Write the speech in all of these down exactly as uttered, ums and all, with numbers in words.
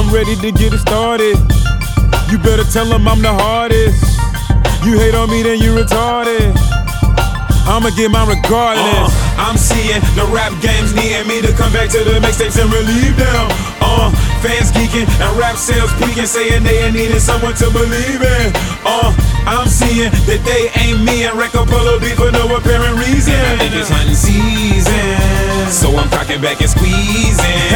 I'm ready to get it started. You better tell them I'm the hardest. You hate on me, then you retarded. I'ma get mine regardless. Uh, I'm seeing the rap games needing me to come back to the mixtapes and relieve them. Uh, fans geeking and rap sales peaking, saying they needed someone to believe in. Uh, I'm seeing that they ain't me and wreck a pull beat for no apparent reason. And I think it's hunting season, so I'm cocking back and squeezing.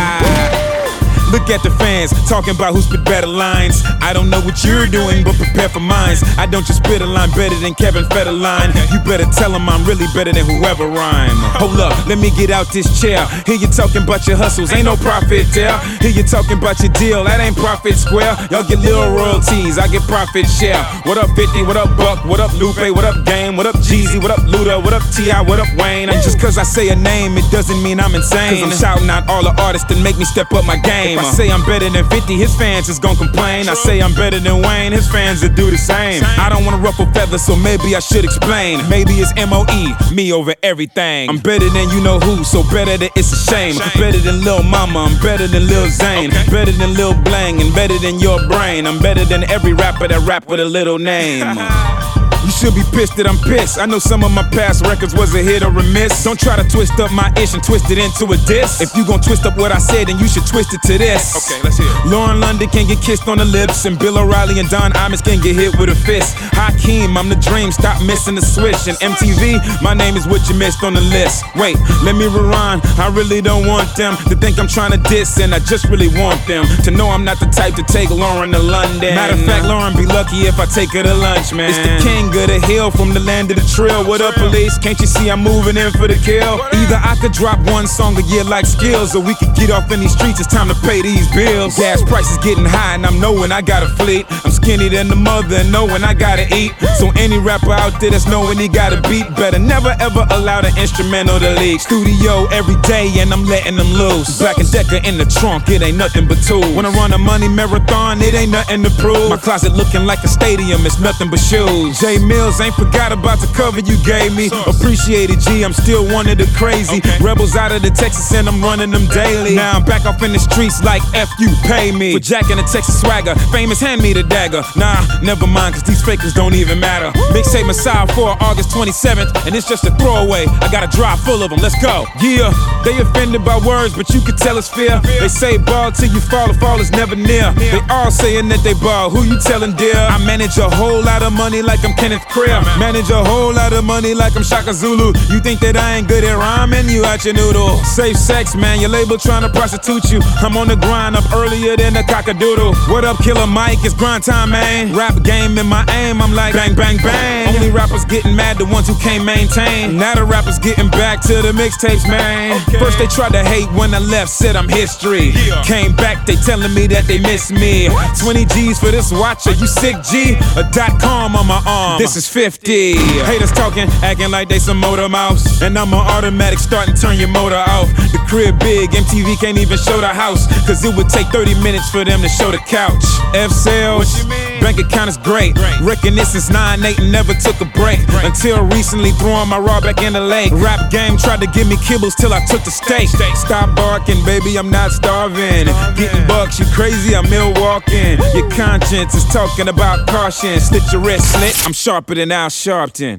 Look at the fans, talking about who spit better lines. I don't know what you're doing, but prepare for mines. I don't just spit a line better than Kevin Federline. You better tell him I'm really better than whoever rhyme. Hold up, let me get out this chair. Hear you talking about your hustles, ain't no profit there. Hear you talking about your deal, that ain't profit square. Y'all get little royalties, I get profit share. What up fifty, what up Buck, what up Lupe, what up Game, what up Jeezy, what up Luda, what up T I, what up Wayne. And just cause I say a name, it doesn't mean I'm insane. Cause I'm shouting out all the artists that make me step up my game. If I say I'm better than fifty, his fans is gon' complain. I say I'm better than Wayne, his fans will do the same. I don't wanna ruffle feathers, so maybe I should explain. Maybe it's M O E, me over everything. I'm better than you know who, so better than it's a shame. I'm better than Lil Mama, I'm better than Lil Zane. Better than Lil Blang, and better than your brain. I'm better than every rapper that rap with a little name. You should be pissed that I'm pissed. I know some of my past records was a hit or a miss. Don't try to twist up my ish and twist it into a diss. If you gon' twist up what I said, then you should twist it to this. Okay, let's hear it. Lauren London can get kissed on the lips, and Bill O'Reilly and Don Imus can get hit with a fist. Hakeem, I'm the dream, stop missing the switch. And M T V, my name is what you missed on the list. Wait, let me rewind. I really don't want them to think I'm trying to diss, and I just really want them to know I'm not the type to take Lauren to London. Matter of fact, Lauren be lucky if I take her to lunch, man. It's the king of the hill from the land of the trail. What up, police? Can't you see I'm moving in for the kill? Either I could drop one song a year like Skills, or we could get off in these streets. It's time to pay these bills. Gas prices getting high, and I'm knowing I got a fleet. I'm skinny than the mother, and knowing I gotta eat. So any rapper out there that's knowing he got a beat, better never ever allow the instrumental to leak. Studio every day, and I'm letting them loose. Black and Decker in the trunk, it ain't nothing but tools. When I run a money marathon, it ain't nothing to prove. My closet looking like a stadium, it's nothing but shoes. J Mills ain't forgot about the cover you gave me. Appreciate it, G, I'm still one of the crazy rebels out of the Texas, and I'm running them daily. Now I'm back off in the streets like F you, pay me. For jacking the Texas swagger, famous hand me the dagger. Nah, never mind, cause these fakers don't even matter. Mixtape Messiah for August twenty-seventh, and it's just a throwaway. I got a drive full of them, let's go. Yeah, they offended by words, but you can tell it's fear. They say ball till you fall, the fall is never near. They all saying that they ball, who you telling, dear? I manage a whole lot of money like I'm Kenneth Craig. Manage a whole lot of money like I'm Shaka Zulu. You think that I ain't good at rhyming? You out your noodle. Safe sex, man, your label trying to prostitute you. I'm on the grind up earlier than a cockadoodle. What up, Killer Mike? It's grind time, man. Rap game in my aim, I'm like bang, bang, bang. Only rappers getting mad, the ones who can't maintain. Now the rappers getting back to the mixtapes, man. Okay. First they tried to hate when I left, said I'm history. Yeah. Came back, they telling me that they miss me. What? twenty G's for this watch, are you sick, G? A dot com on my arm, this is fifty. Haters talking, acting like they some motor mouse, and I'm on automatic, starting turn your motor off. The crib big, M T V can't even show the house, cause it would take thirty minutes for them to show the couch. F-sales, bank account is great. Reckon this since nine eight and never took a break. Until recently throwing my raw back in the lake. Rap game tried to give me kibbles till I took the steak. Stop barking, baby, I'm not starving. Getting bucks, you crazy, I'm Milwaukee. Your conscience is talking about caution. Slit your wrist, slit, I'm sharper than Al Sharpton.